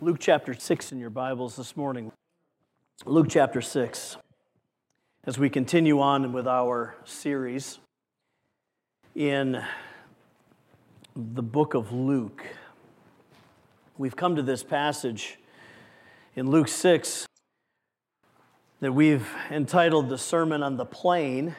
Luke chapter 6 in your Bibles this morning. Luke chapter 6. As we continue on with our series in the book of Luke, we've come to this passage in Luke 6 that we've entitled the Sermon on the Plain.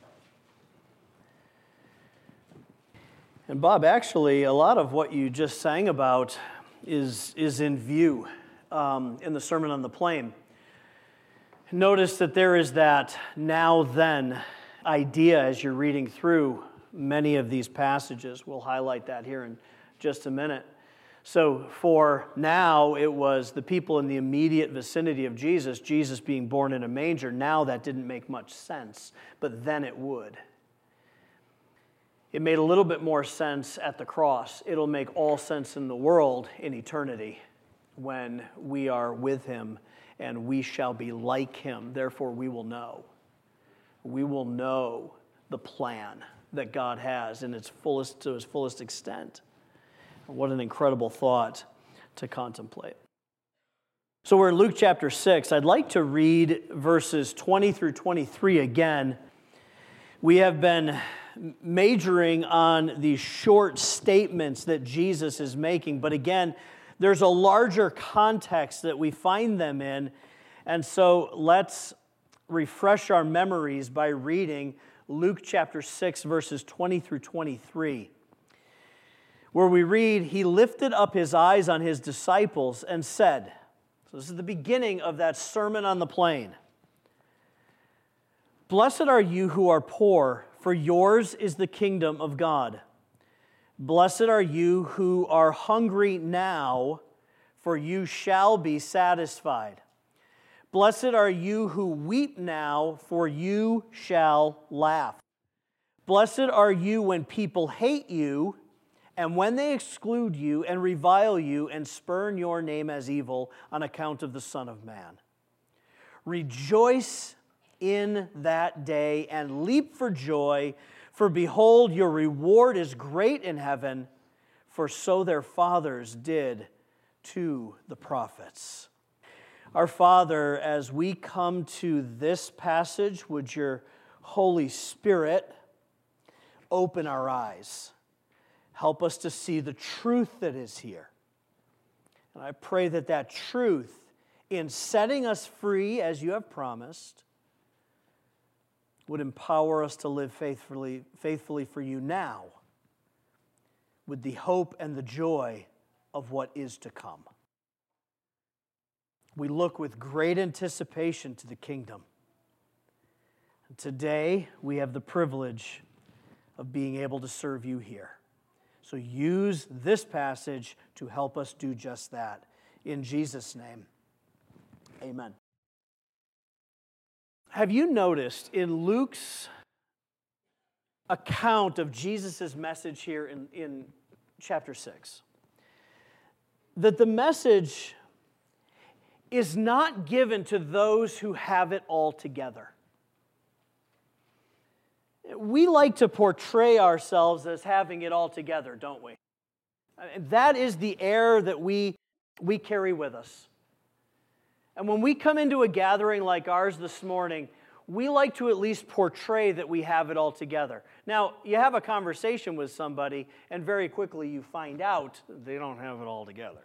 And Bob, actually, a lot of what you just sang about is in view in the Sermon on the Plain. Notice that there is that now-then idea as you're reading through many of these passages. We'll highlight that here in just a minute. So for now, it was the people in the immediate vicinity of Jesus, Jesus being born in a manger. Now that didn't make much sense, but then it would. It made a little bit more sense at the cross. It'll make all sense in the world in eternity when we are with Him and we shall be like Him. Therefore, we will know. We will know the plan that God has in its fullest, to His fullest extent. What an incredible thought to contemplate. So we're in Luke chapter 6. I'd like to read verses 20 through 23 again. We have been majoring on these short statements that Jesus is making, but again, there's a larger context that we find them in, and so let's refresh our memories by reading Luke chapter 6, verses 20 through 23, where we read, "He lifted up His eyes on His disciples and said," so this is the beginning of that Sermon on the Plain, "Blessed are you who are poor, for yours is the kingdom of God. Blessed are you who are hungry now, for you shall be satisfied. Blessed are you who weep now, for you shall laugh. Blessed are you when people hate you, and when they exclude you and revile you and spurn your name as evil on account of the Son of Man. Rejoice in that day and leap for joy, for behold, your reward is great in heaven, for so their fathers did to the prophets." Our Father, as we come to this passage, would your Holy Spirit open our eyes? Help us to see the truth that is here. And I pray that that truth, in setting us free as you have promised, would empower us to live faithfully for you now, with the hope and the joy of what is to come. We look with great anticipation to the kingdom. And today, we have the privilege of being able to serve you here. So use this passage to help us do just that. In Jesus' name, amen. Have you noticed in Luke's account of Jesus' message here in chapter 6 that the message is not given to those who have it all together? We like to portray ourselves as having it all together, don't we? That is the air that we carry with us. And when we come into a gathering like ours this morning, we like to at least portray that we have it all together. Now, you have a conversation with somebody, and very quickly you find out they don't have it all together.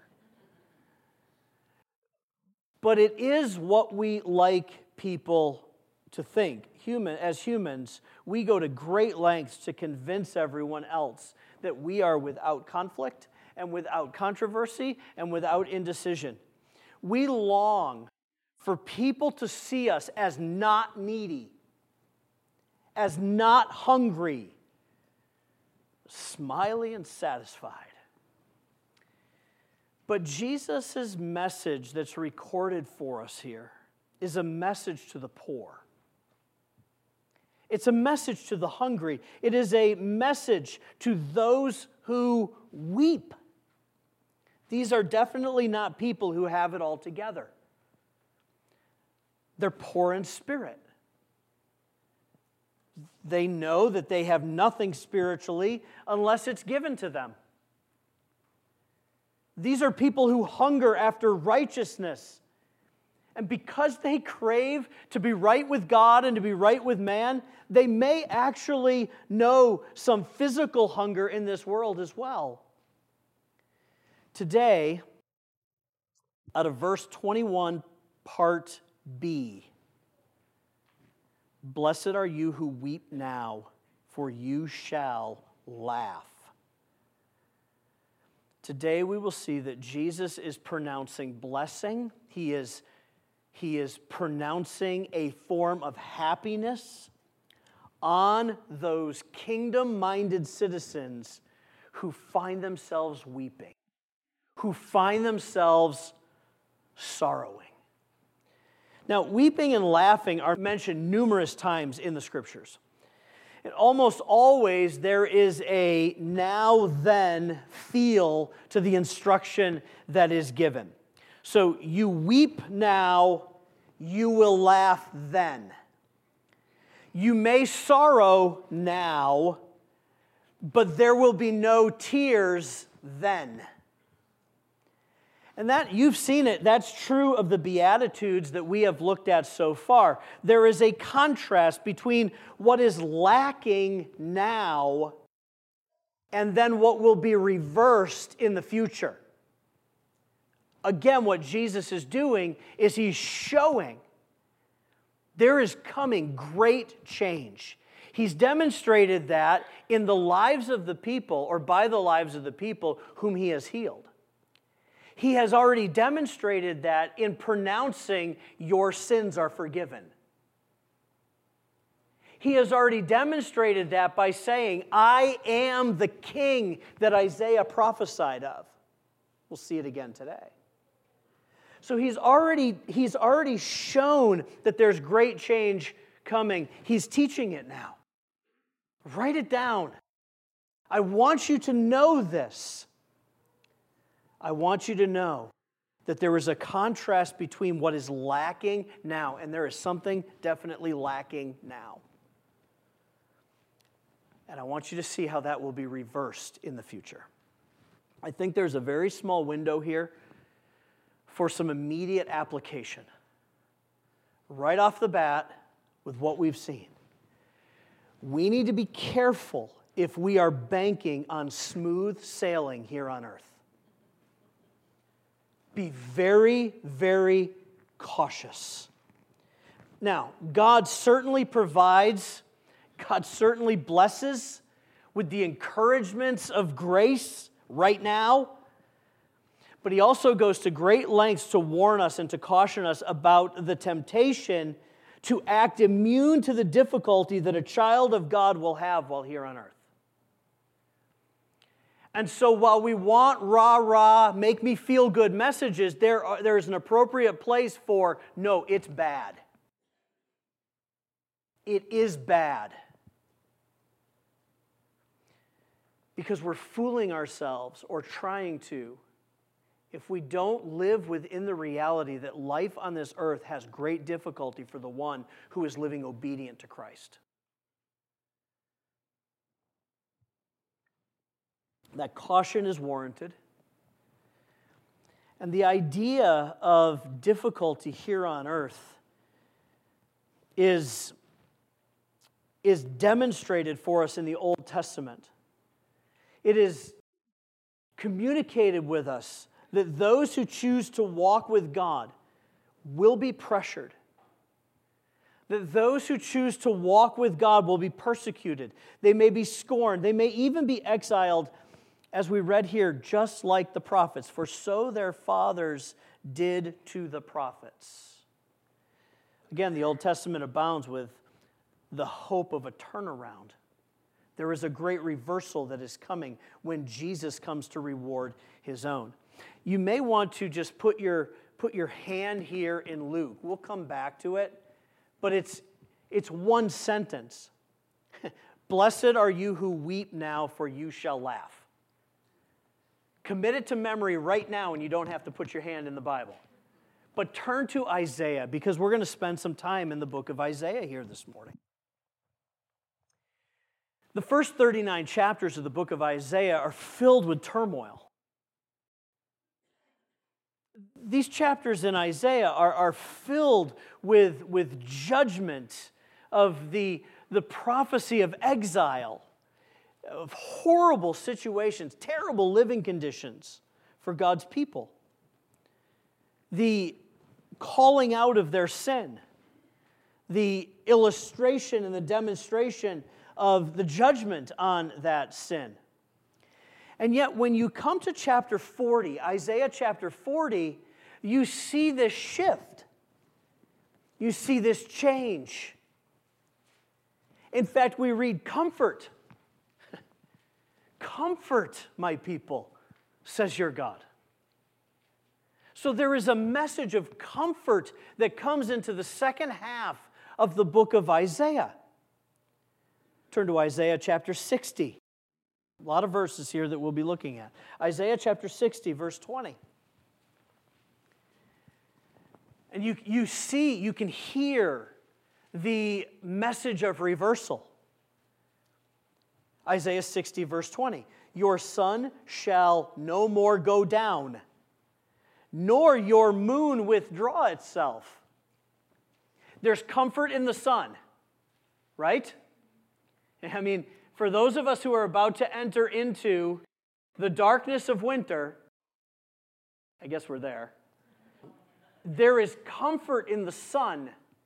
But it is what we like people to think. As humans, we go to great lengths to convince everyone else that we are without conflict and without controversy and without indecision. We long for people to see us as not needy, as not hungry, smiley and satisfied. But Jesus' message that's recorded for us here is a message to the poor. It's a message to the hungry. It is a message to those who weep. These are definitely not people who have it all together. They're poor in spirit. They know that they have nothing spiritually unless it's given to them. These are people who hunger after righteousness. And because they crave to be right with God and to be right with man, they may actually know some physical hunger in this world as well. Today, out of verse 21, part B, "Blessed are you who weep now, for you shall laugh." Today we will see that Jesus is pronouncing blessing. He is pronouncing a form of happiness on those kingdom-minded citizens who find themselves weeping, who find themselves sorrowing. Now, weeping and laughing are mentioned numerous times in the Scriptures. And almost always there is a now-then feel to the instruction that is given. So you weep now, you will laugh then. You may sorrow now, but there will be no tears then. And that, you've seen it, that's true of the Beatitudes that we have looked at so far. There is a contrast between what is lacking now and then what will be reversed in the future. Again, what Jesus is doing is he's showing there is coming great change. He's demonstrated that in the lives of the people, or by the lives of the people whom he has healed. He has already demonstrated that in pronouncing your sins are forgiven. He has already demonstrated that by saying, I am the king that Isaiah prophesied of. We'll see it again today. So he's already shown that there's great change coming. He's teaching it now. Write it down. I want you to know this. I want you to know that there is a contrast between what is lacking now, and there is something definitely lacking now. And I want you to see how that will be reversed in the future. I think there's a very small window here for some immediate application. Right off the bat, with what we've seen. We need to be careful if we are banking on smooth sailing here on earth. Be very, very cautious. Now, God certainly provides, God certainly blesses with the encouragements of grace right now, but he also goes to great lengths to warn us and to caution us about the temptation to act immune to the difficulty that a child of God will have while here on earth. And so while we want rah-rah, make me feel good messages, there is an appropriate place for, no, it's bad. It is bad. Because we're fooling ourselves or trying to if we don't live within the reality that life on this earth has great difficulty for the one who is living obedient to Christ. That caution is warranted. And the idea of difficulty here on earth is demonstrated for us in the Old Testament. It is communicated with us that those who choose to walk with God will be pressured. That those who choose to walk with God will be persecuted. They may be scorned. They may even be exiled, as we read here, just like the prophets. For so their fathers did to the prophets. Again, the Old Testament abounds with the hope of a turnaround. There is a great reversal that is coming when Jesus comes to reward his own. You may want to just put your hand here in Luke. We'll come back to it, but it's one sentence. Blessed are you who weep now, for you shall laugh. Commit it to memory right now, and you don't have to put your hand in the Bible. But turn to Isaiah, because we're going to spend some time in the book of Isaiah here this morning. The first 39 chapters of the book of Isaiah are filled with turmoil. These chapters in Isaiah are filled with judgment of the prophecy of exile, of horrible situations, terrible living conditions for God's people, the calling out of their sin, the illustration and the demonstration of the judgment on that sin. And yet when you come to chapter 40, Isaiah chapter 40, you see this shift. You see this change. In fact, we read, "Comfort. Comfort, my people, says your God." So there is a message of comfort that comes into the second half of the book of Isaiah. Turn to Isaiah chapter 60. A lot of verses here that we'll be looking at. Isaiah chapter 60, verse 20. And you see, you can hear the message of reversal. Isaiah 60, verse 20. "Your sun shall no more go down, nor your moon withdraw itself." There's comfort in the sun, right? I mean, for those of us who are about to enter into the darkness of winter, I guess we're there. There is comfort in the sun.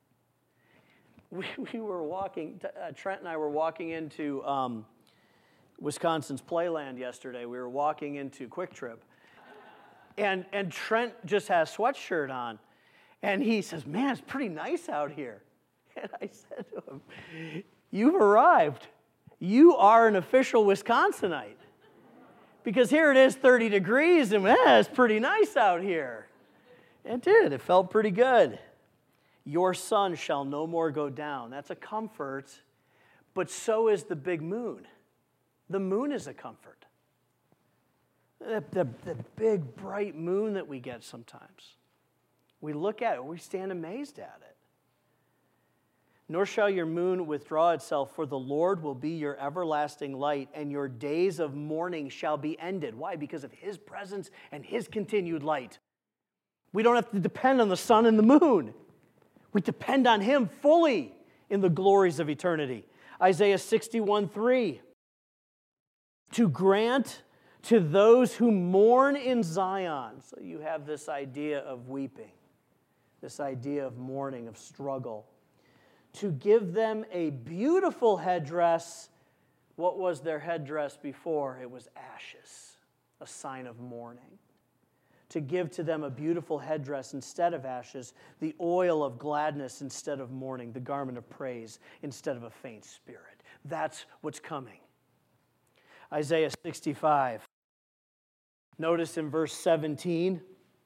We were walking, Trent and I were walking into Wisconsin's Playland yesterday. We were walking into Quick Trip. And Trent just has a sweatshirt on. And he says, "Man, it's pretty nice out here." And I said to him, "You've arrived. You are an official Wisconsinite. Because here it is 30 degrees and it's pretty nice out here." It did. It felt pretty good. "Your sun shall no more go down." That's a comfort, but so is the big moon. The moon is a comfort. The big, bright moon that we get sometimes. We look at it, we stand amazed at it. "Nor shall your moon withdraw itself, for the Lord will be your everlasting light, and your days of mourning shall be ended." Why? Because of His presence and His continued light. We don't have to depend on the sun and the moon. We depend on Him fully in the glories of eternity. Isaiah 61:3. "To grant to those who mourn in Zion." So you have this idea of weeping, this idea of mourning, of struggle. "To give them a beautiful headdress." What was their headdress before? It was ashes, a sign of mourning. "To give to them a beautiful headdress instead of ashes, the oil of gladness instead of mourning, the garment of praise instead of a faint spirit." That's what's coming. Isaiah 65. Notice in verse 17.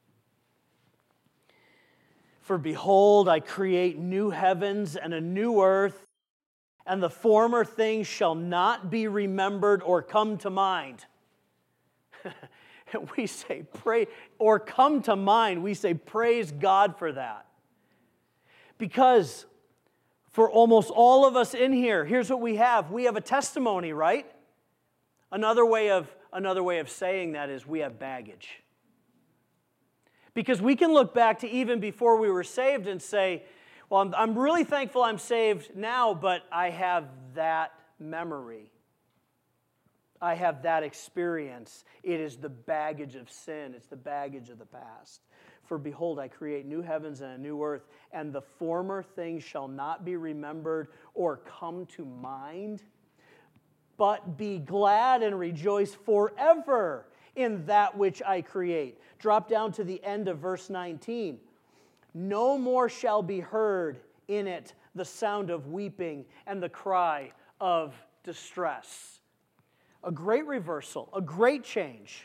"For behold, I create new heavens and a new earth, and the former things shall not be remembered or come to mind." And we say, pray, or come to mind, we say, praise God for that. Because for almost all of us in here, here's what we have. We have a testimony, right? Another way of saying that is we have baggage. Because we can look back to even before we were saved and say, well, I'm really thankful I'm saved now, but I have that memory. I have that experience. It is the baggage of sin. It's the baggage of the past. "For behold, I create new heavens and a new earth, and the former things shall not be remembered or come to mind. But be glad and rejoice forever in that which I create." Drop down to the end of verse 19. "No more shall be heard in it the sound of weeping and the cry of distress." A great reversal, a great change.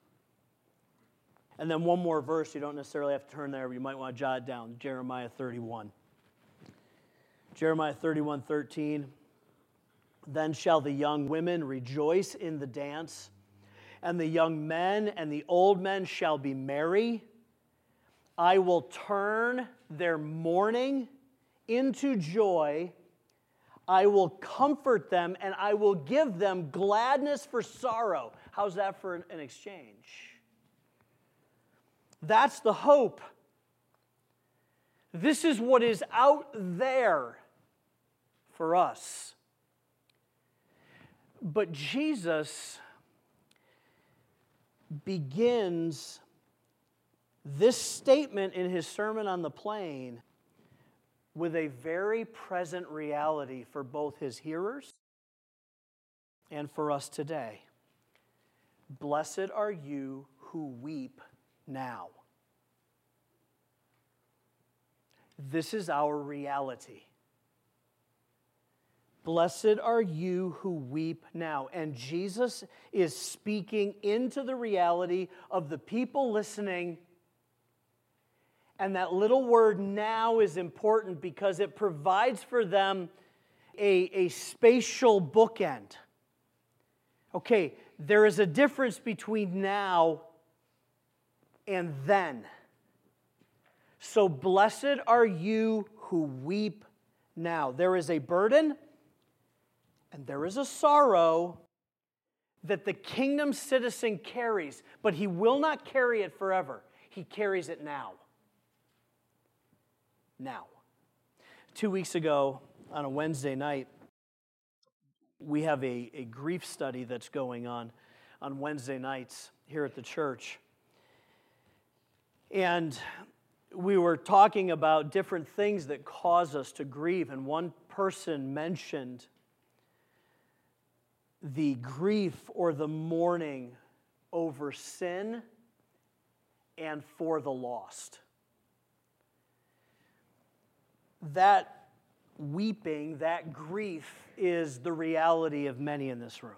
And then one more verse, you don't necessarily have to turn there, but you might want to jot it down, Jeremiah 31. Jeremiah 31:13. "Then shall the young women rejoice in the dance, and the young men and the old men shall be merry. I will turn their mourning into joy. I will comfort them, and I will give them gladness for sorrow." How's that for an exchange? That's the hope. This is what is out there for us. But Jesus begins this statement in his Sermon on the Plain with a very present reality for both his hearers and for us today. Blessed are you who weep now. This is our reality. Blessed are you who weep now. And Jesus is speaking into the reality of the people listening. And that little word now is important because it provides for them a spatial bookend. Okay, there is a difference between now and then. So blessed are you who weep now. There is a burden and there is a sorrow that the kingdom citizen carries, but he will not carry it forever. He carries it now. Now. 2 weeks ago, on a Wednesday night, we have a grief study that's going on Wednesday nights here at the church. And we were talking about different things that cause us to grieve, and one person mentioned the grief or the mourning over sin and for the lost. That weeping, that grief is the reality of many in this room.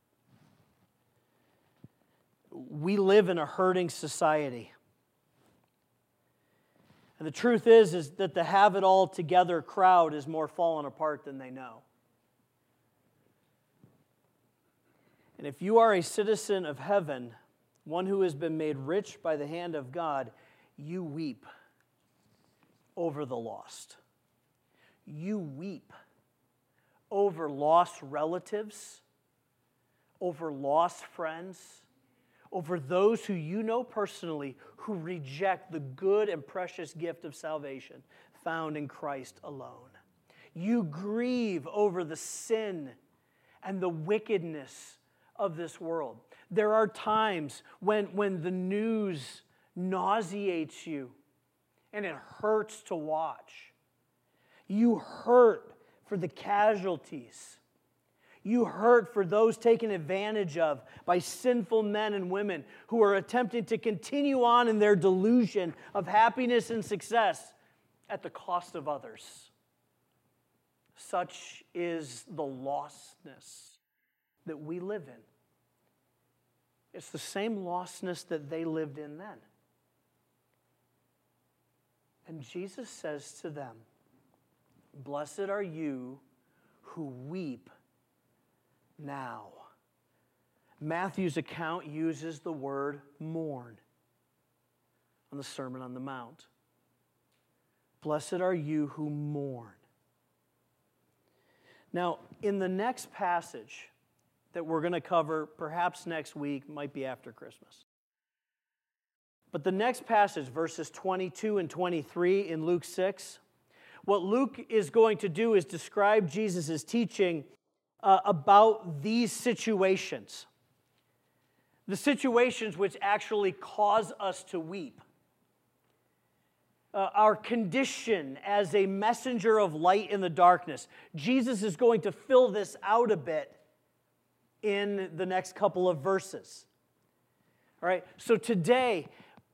We live in a hurting society. And the truth is that the have-it-all-together crowd is more fallen apart than they know. And if you are a citizen of heaven, one who has been made rich by the hand of God, you weep over the lost. You weep over lost relatives, over lost friends, over those who you know personally who reject the good and precious gift of salvation found in Christ alone. You grieve over the sin and the wickedness of this world. There are times when the news nauseates you and it hurts to watch. You hurt for the casualties. You hurt for those taken advantage of by sinful men and women who are attempting to continue on in their delusion of happiness and success at the cost of others. Such is the lostness that we live in. It's the same lostness that they lived in then. And Jesus says to them, blessed are you who weep now. Matthew's account uses the word mourn on the Sermon on the Mount. Blessed are you who mourn. Now, in the next passage that we're going to cover, perhaps next week, might be after Christmas. But the next passage, verses 22 and 23 in Luke 6, what Luke is going to do is describe Jesus' teaching about these situations. The situations which actually cause us to weep. Our condition as a messenger of light in the darkness. Jesus is going to fill this out a bit in the next couple of verses. All right, so today,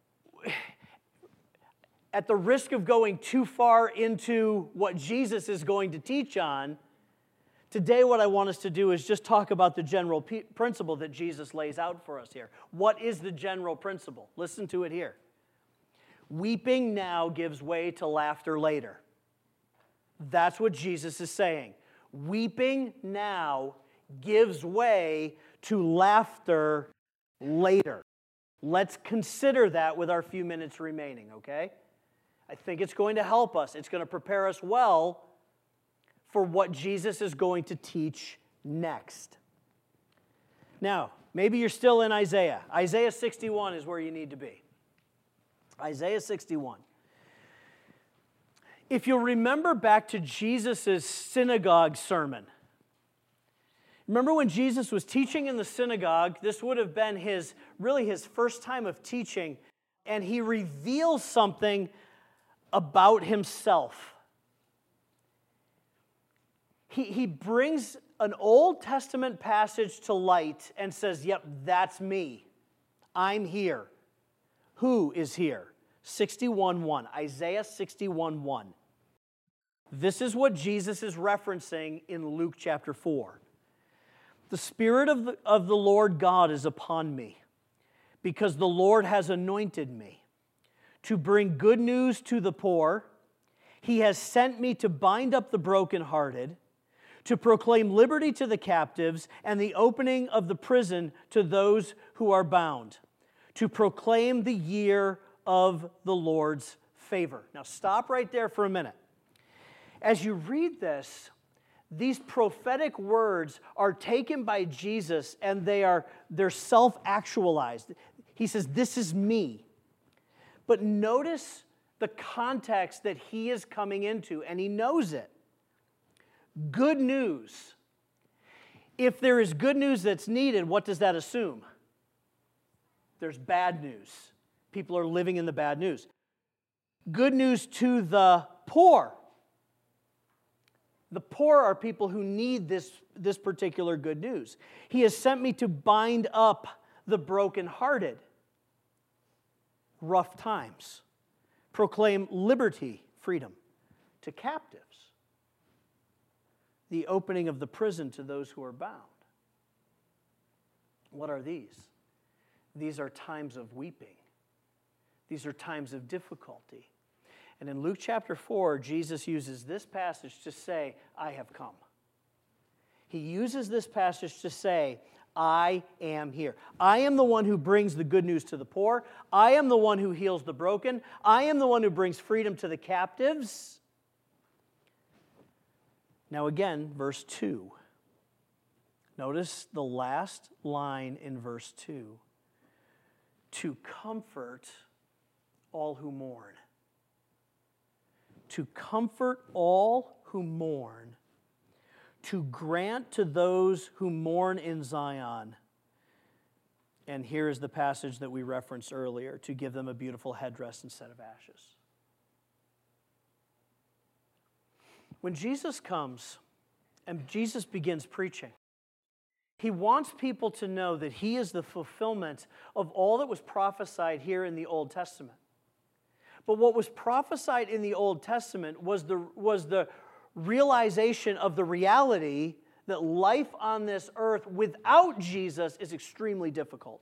at the risk of going too far into what Jesus is going to teach on, today what I want us to do is just talk about the general principle that Jesus lays out for us here. What is the general principle? Listen to it here. Weeping now gives way to laughter later. That's what Jesus is saying. Weeping now gives way to laughter later. Let's consider that with our few minutes remaining, okay? I think it's going to help us. It's going to prepare us well for what Jesus is going to teach next. Now, maybe you're still in Isaiah. Isaiah 61 is where you need to be. Isaiah 61. If you'll remember back to Jesus' synagogue sermon, remember when Jesus was teaching in the synagogue, this would have been his first time of teaching, and he reveals something about himself. He brings an Old Testament passage to light and says, yep, that's me. I'm here. Who is here? 61:1, Isaiah 61:1. This is what Jesus is referencing in Luke chapter 4. The Spirit of the Lord God is upon me, because the Lord has anointed me to bring good news to the poor. He has sent me to bind up the brokenhearted, to proclaim liberty to the captives and the opening of the prison to those who are bound, to proclaim the year of the Lord's favor. Now stop right there for a minute. As you read this, these prophetic words are taken by Jesus and they're self-actualized. He says, this is me. But notice the context that he is coming into, and he knows it. Good news. If there is good news that's needed, what does that assume? There's bad news. People are living in the bad news. Good news to the poor. The poor are people who need this particular good news. He has sent me to bind up the brokenhearted. Rough times. Proclaim liberty, freedom, to captives. The opening of the prison to those who are bound. What are these? These are times of weeping. These are times of difficulty. And in Luke chapter 4, Jesus uses this passage to say, I have come. He uses this passage to say, I am here. I am the one who brings the good news to the poor. I am the one who heals the broken. I am the one who brings freedom to the captives. Now again, verse 2. Notice the last line in verse 2. To comfort all who mourn. To comfort all who mourn. To grant to those who mourn in Zion. And here is the passage that we referenced earlier. To give them a beautiful headdress instead of ashes. When Jesus comes and Jesus begins preaching, he wants people to know that he is the fulfillment of all that was prophesied here in the Old Testament. But what was prophesied in the Old Testament was the realization of the reality that life on this earth without Jesus is extremely difficult.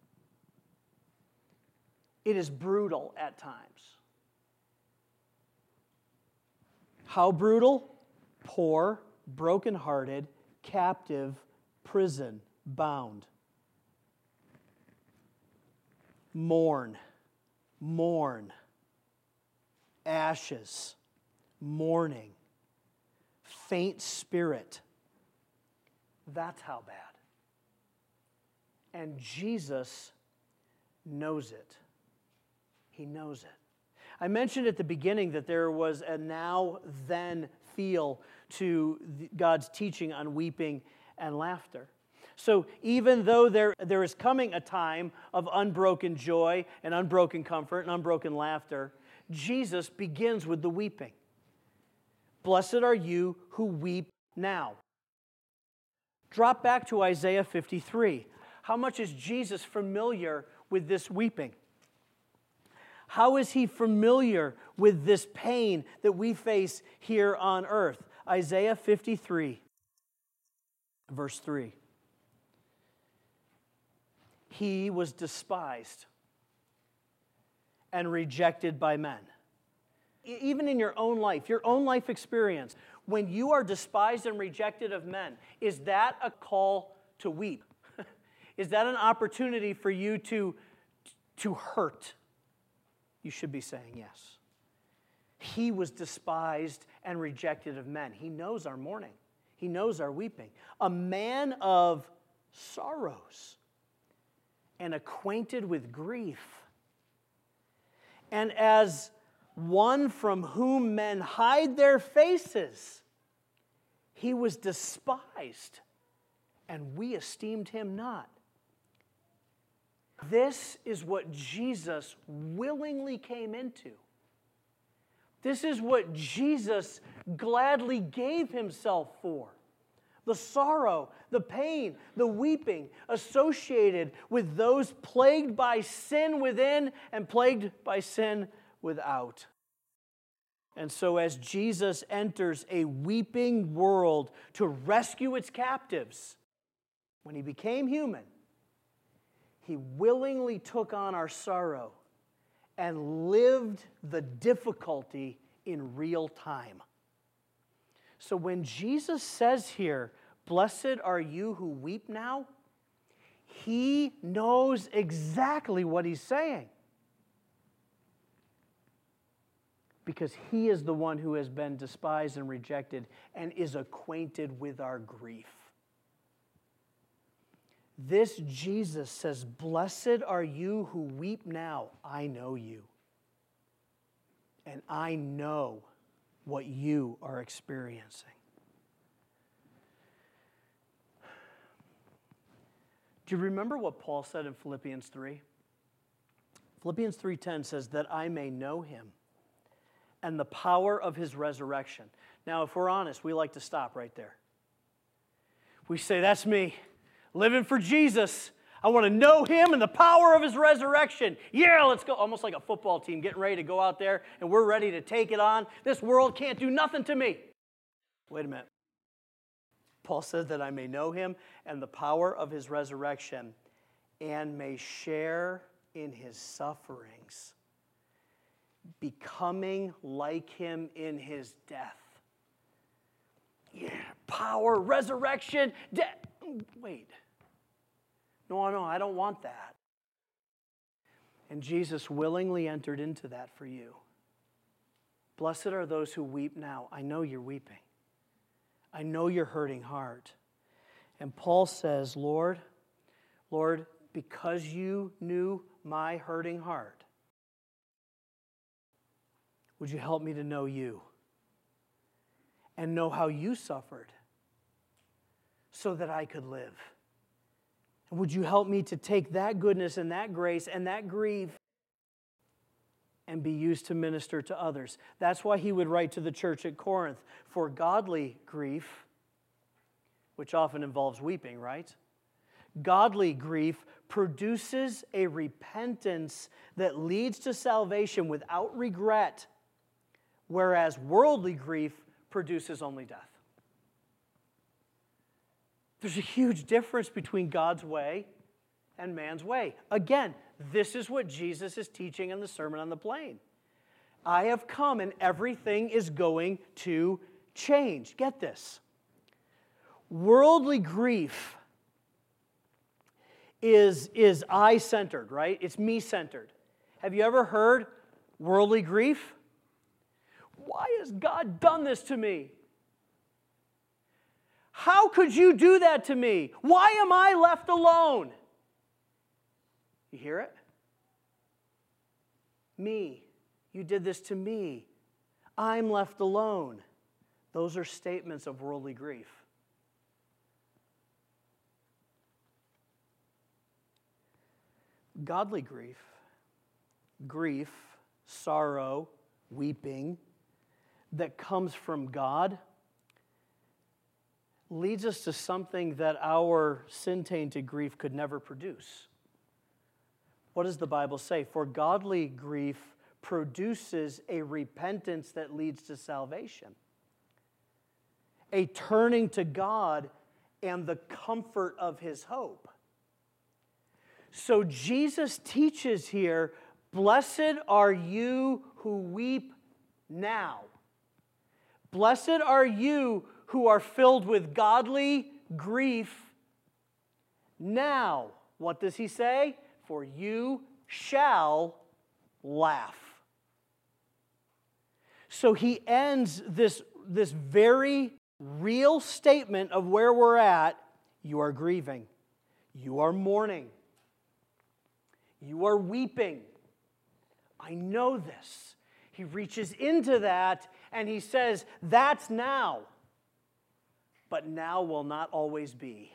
It is brutal at times. How brutal? Poor, brokenhearted, captive, prison, bound. Mourn, ashes, mourning, faint spirit. That's how bad. And Jesus knows it. He knows it. I mentioned at the beginning that there was a now-then feel to God's teaching on weeping and laughter. So even though there is coming a time of unbroken joy and unbroken comfort and unbroken laughter, Jesus begins with the weeping. Blessed are you who weep now. Drop back to Isaiah 53. How much is Jesus familiar with this weeping? How is he familiar with this pain that we face here on earth? Isaiah 53, verse 3. He was despised and rejected by men. Even in your own life experience, when you are despised and rejected of men, is that a call to weep? Is that an opportunity for you to hurt? You should be saying yes. He was despised and rejected of men. He knows our mourning. He knows our weeping. A man of sorrows and acquainted with grief. And as one from whom men hide their faces, he was despised, and we esteemed him not. This is what Jesus willingly came into. This is what Jesus gladly gave himself for. The sorrow, the pain, the weeping associated with those plagued by sin within and plagued by sin without. And so as Jesus enters a weeping world to rescue its captives, when he became human, he willingly took on our sorrow and lived the difficulty in real time. So when Jesus says here, "Blessed are you who weep now," he knows exactly what he's saying. Because he is the one who has been despised and rejected and is acquainted with our grief. This Jesus says, "Blessed are you who weep now. I know you. And I know what you are experiencing." Do you remember what Paul said in Philippians 3? Philippians 3:10 says, "That I may know him and the power of his resurrection." Now, if we're honest, we like to stop right there. We say, "That's me. Living for Jesus. I want to know him and the power of his resurrection. Yeah, let's go." Almost like a football team getting ready to go out there and we're ready to take it on. This world can't do nothing to me. Wait a minute. Paul says that I may know him and the power of his resurrection and may share in his sufferings, becoming like him in his death. Yeah, power, resurrection, death. Wait. No, I don't want that. And Jesus willingly entered into that for you. Blessed are those who weep now. I know you're weeping. I know you're hurting heart. And Paul says, Lord, because you knew my hurting heart, would you help me to know you and know how you suffered so that I could live? And would you help me to take that goodness and that grace and that grief and be used to minister to others? That's why he would write to the church at Corinth, "For godly grief," which often involves weeping, right? Godly grief produces a repentance that leads to salvation without regret, whereas worldly grief produces only death. There's a huge difference between God's way and man's way. Again, this is what Jesus is teaching in the Sermon on the Plain. I have come and everything is going to change. Get this. Worldly grief is I-centered, right? It's me-centered. Have you ever heard worldly grief? Why has God done this to me? How could you do that to me? Why am I left alone? You hear it? Me. You did this to me. I'm left alone. Those are statements of worldly grief. Godly grief, sorrow, weeping, that comes from God leads us to something that our sin-tainted grief could never produce. What does the Bible say? For godly grief produces a repentance that leads to salvation, a turning to God and the comfort of his hope. So Jesus teaches here, blessed are you who weep now. Blessed are you who are filled with godly grief now. What does he say? For you shall laugh. So he ends this very real statement of where we're at. You are grieving. You are mourning. You are weeping. I know this. He reaches into that and he says, that's now. But now will not always be.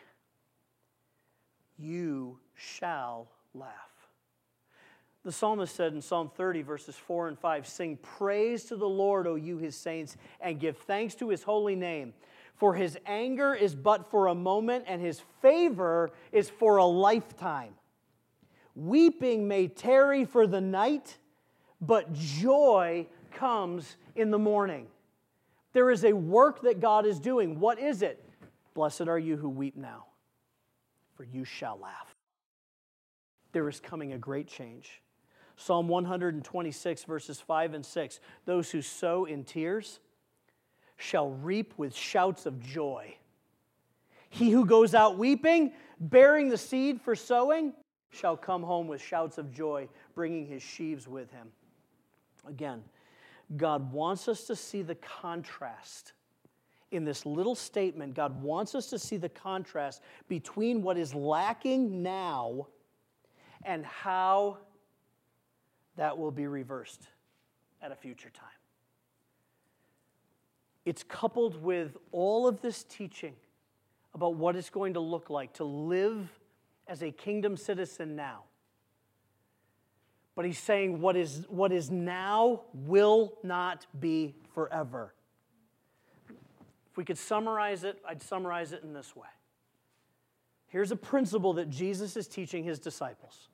You shall laugh. The psalmist said in Psalm 30, verses 4 and 5, sing praise to the Lord, O you his saints, and give thanks to his holy name. For his anger is but for a moment, and his favor is for a lifetime. Weeping may tarry for the night, but joy comes in the morning. There is a work that God is doing. What is it? Blessed are you who weep now, for you shall laugh. There is coming a great change. Psalm 126, verses 5 and 6. Those who sow in tears shall reap with shouts of joy. He who goes out weeping, bearing the seed for sowing, shall come home with shouts of joy, bringing his sheaves with him. Again, God wants us to see the contrast. In this little statement, God wants us to see the contrast between what is lacking now and how that will be reversed at a future time. It's coupled with all of this teaching about what it's going to look like to live as a kingdom citizen now. But he's saying what is now will not be forever. If we could summarize it, I'd summarize it in this way. Here's a principle that Jesus is teaching his disciples.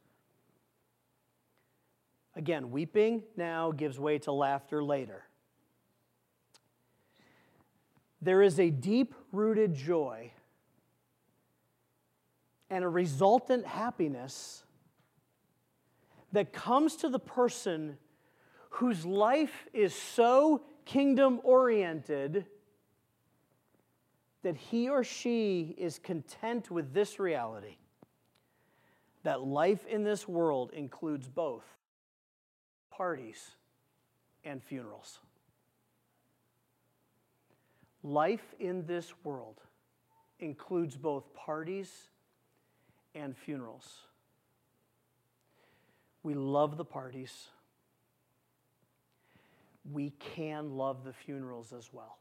Again, weeping now gives way to laughter later. There is a deep-rooted joy and a resultant happiness that comes to the person whose life is so kingdom-oriented that he or she is content with this reality, that life in this world includes both parties and funerals. Life in this world includes both parties and funerals. We love the parties. We can love the funerals as well.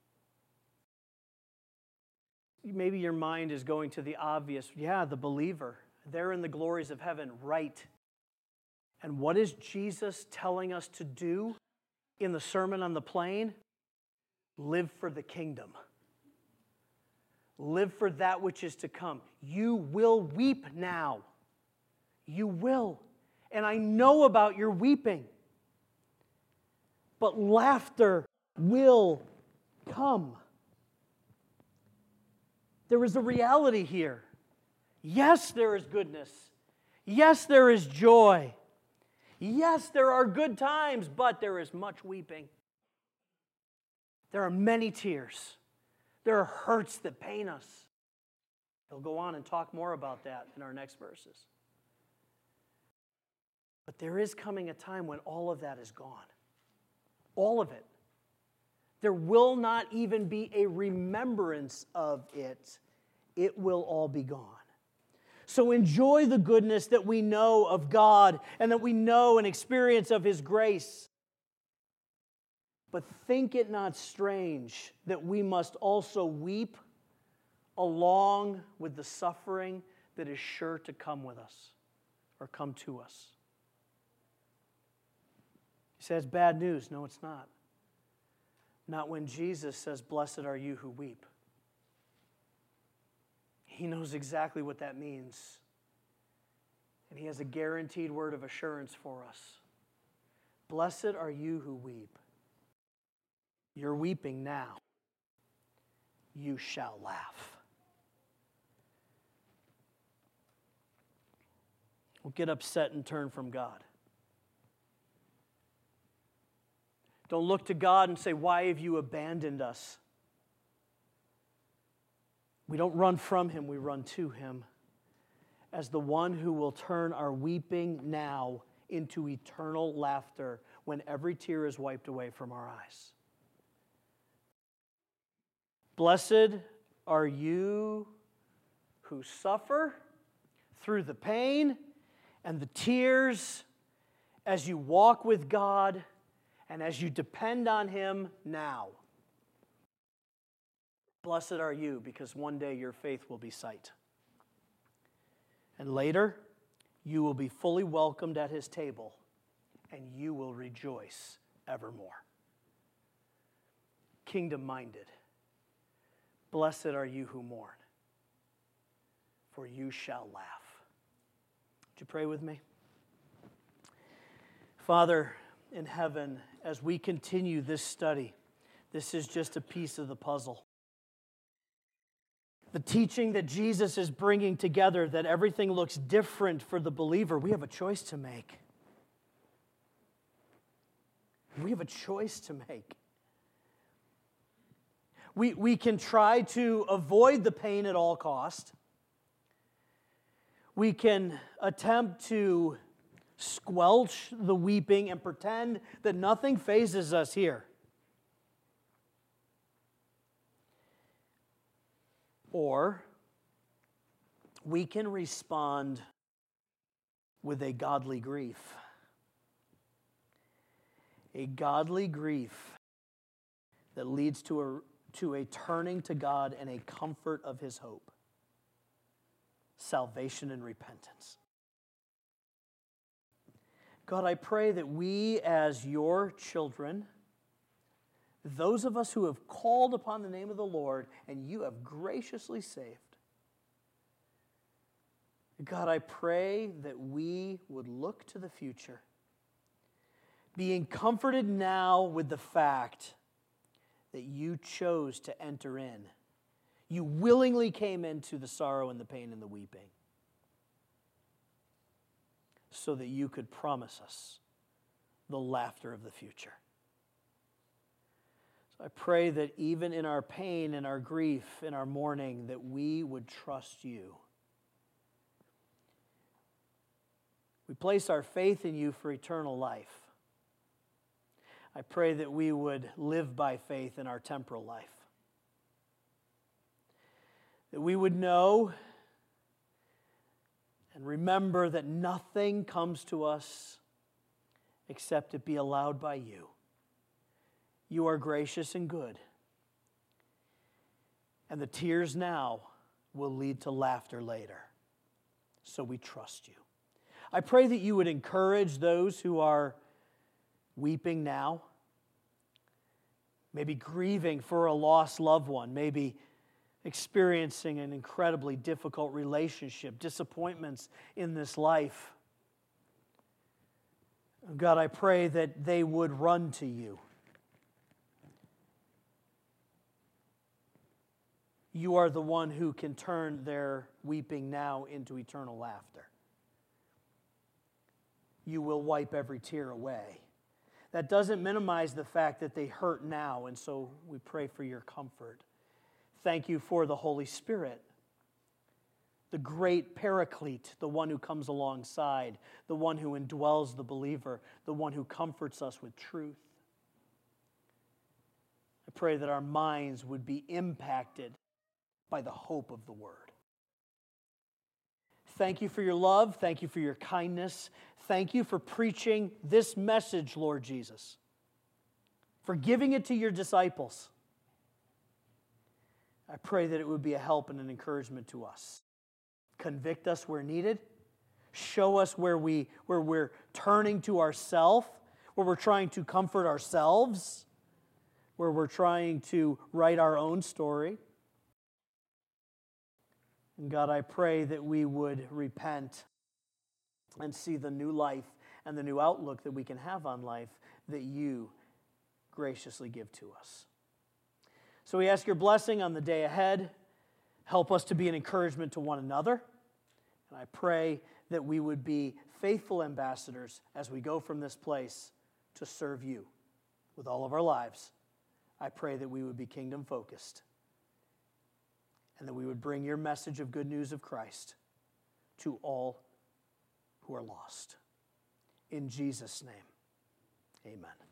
Maybe your mind is going to the obvious. Yeah, the believer, they're in the glories of heaven, right? And what is Jesus telling us to do in the Sermon on the Plain? Live for the kingdom. Live for that which is to come. You will weep now. You will. And I know about your weeping. But laughter will come. There is a reality here. Yes, there is goodness. Yes, there is joy. Yes, there are good times, but there is much weeping. There are many tears. There are hurts that pain us. He'll go on and talk more about that in our next verses. But there is coming a time when all of that is gone. All of it. There will not even be a remembrance of it. It will all be gone. So enjoy the goodness that we know of God and that we know and experience of His grace. But think it not strange that we must also weep along with the suffering that is sure to come with us or come to us. He says, bad news. No, it's not. Not when Jesus says, blessed are you who weep. He knows exactly what that means. And He has a guaranteed word of assurance for us. Blessed are you who weep. You're weeping now. You shall laugh. We'll get upset and turn from God. Don't look to God and say, why have you abandoned us? We don't run from Him, we run to Him as the one who will turn our weeping now into eternal laughter when every tear is wiped away from our eyes. Blessed are you who suffer through the pain and the tears as you walk with God and as you depend on Him now. Blessed are you, because one day your faith will be sight. And later, you will be fully welcomed at His table, and you will rejoice evermore. Kingdom-minded, blessed are you who mourn, for you shall laugh. Would you pray with me? Father in heaven, as we continue this study, this is just a piece of the puzzle. The teaching that Jesus is bringing together, that everything looks different for the believer, we have a choice to make. We have a choice to make. We can try to avoid the pain at all cost. We can attempt to squelch the weeping and pretend that nothing phases us here. Or we can respond with a godly grief. A godly grief that leads to a turning to God and a comfort of His hope. Salvation and repentance. God, I pray that we as your children, those of us who have called upon the name of the Lord and you have graciously saved, God, I pray that we would look to the future, being comforted now with the fact that you chose to enter in. You willingly came into the sorrow and the pain and the weeping so that you could promise us the laughter of the future. So I pray that even in our pain and our grief, in our mourning, that we would trust you. We place our faith in you for eternal life. I pray that we would live by faith in our temporal life. That we would know and remember that nothing comes to us except it be allowed by you. You are gracious and good. And the tears now will lead to laughter later. So we trust you. I pray that you would encourage those who are weeping now, maybe grieving for a lost loved one, maybe experiencing an incredibly difficult relationship, disappointments in this life. God, I pray that they would run to you. You are the one who can turn their weeping now into eternal laughter. You will wipe every tear away. That doesn't minimize the fact that they hurt now, and so we pray for your comfort. Thank you for the Holy Spirit, the great paraclete, the one who comes alongside, the one who indwells the believer, the one who comforts us with truth. I pray that our minds would be impacted by the hope of the Word. Thank you for your love. Thank you for your kindness. Thank you for preaching this message, Lord Jesus, for giving it to your disciples. I pray that it would be a help and an encouragement to us. Convict us where needed. Show us where we're turning to ourselves, where we're trying to comfort ourselves, where we're trying to write our own story. And God, I pray that we would repent and see the new life and the new outlook that we can have on life that you graciously give to us. So we ask your blessing on the day ahead. Help us to be an encouragement to one another. And I pray that we would be faithful ambassadors as we go from this place to serve you with all of our lives. I pray that we would be kingdom focused and that we would bring your message of good news of Christ to all who are lost. In Jesus' name, amen.